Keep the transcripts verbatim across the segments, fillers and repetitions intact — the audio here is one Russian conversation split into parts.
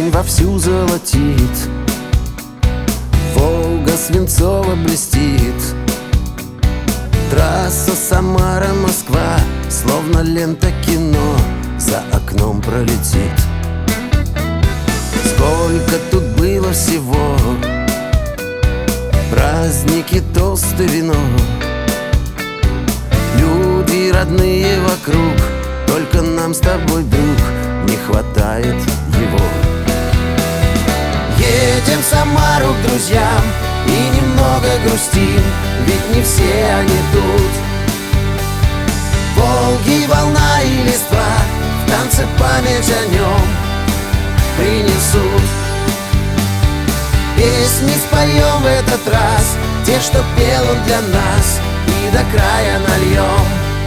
день вовсю золотит, Волга свинцово блестит. Трасса Самара-Москва, словно лента кино, за окном пролетит. Сколько тут было всего, праздники, тосты, вино, люди родные вокруг, только нам с тобой, друг, не хватает его. Едем в Самару к друзьям и немного грустим, ведь не все они тут. Волги, волна и листва, в танце память о нем принесут. Песни споем в этот раз, те, что пел он для нас, и до края нальем.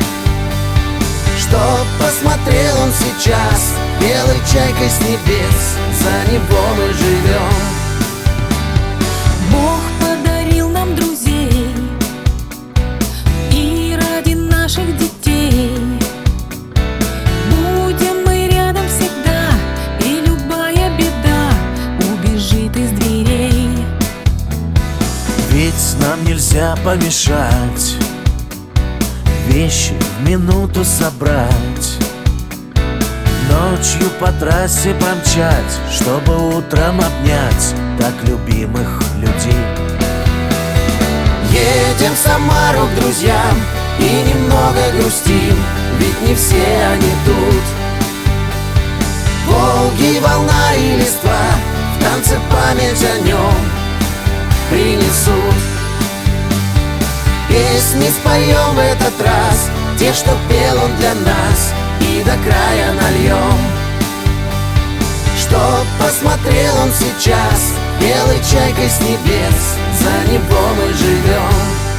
Чтоб посмотрел он сейчас белой чайкой с небес, за него мы живем. Бог подарил нам друзей и ради наших детей будем мы рядом всегда, и любая беда убежит из дверей. Ведь нам нельзя помешать вещи в минуту собрать, ночью по трассе помчать, чтобы утром обнять так любимых людей. Едем в Самару к друзьям и немного грустим, ведь не все они тут. Волги, волна и листва, в танце память о нем принесут. Песни споем в этот раз, те, что пел он для нас, и до края нальем. Чтоб посмотрел он сейчас белой чайкой с небес, за него мы живем.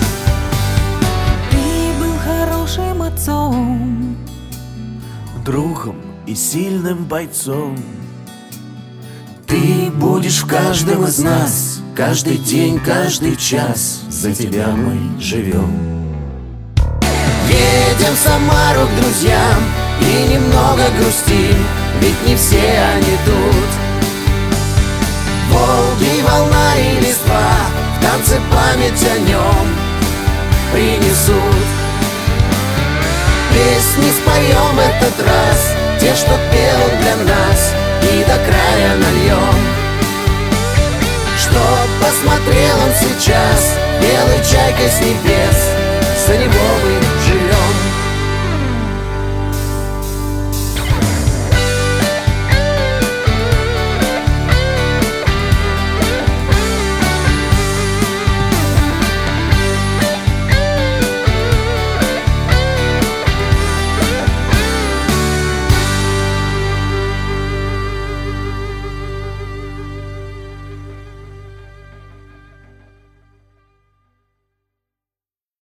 Ты был хорошим отцом, другом и сильным бойцом. Ты будешь в каждом из нас, каждый день, каждый час, за тебя мы живем. Едем в Самару к друзьям и немного грустим, ведь не все они тут. Волги, волна и листва, в танце память о нем принесут. Песни споем в этот раз, те, что пел он для нас, и до края нальем. Чтоб посмотрел он сейчас белой чайкой с небес, за него мы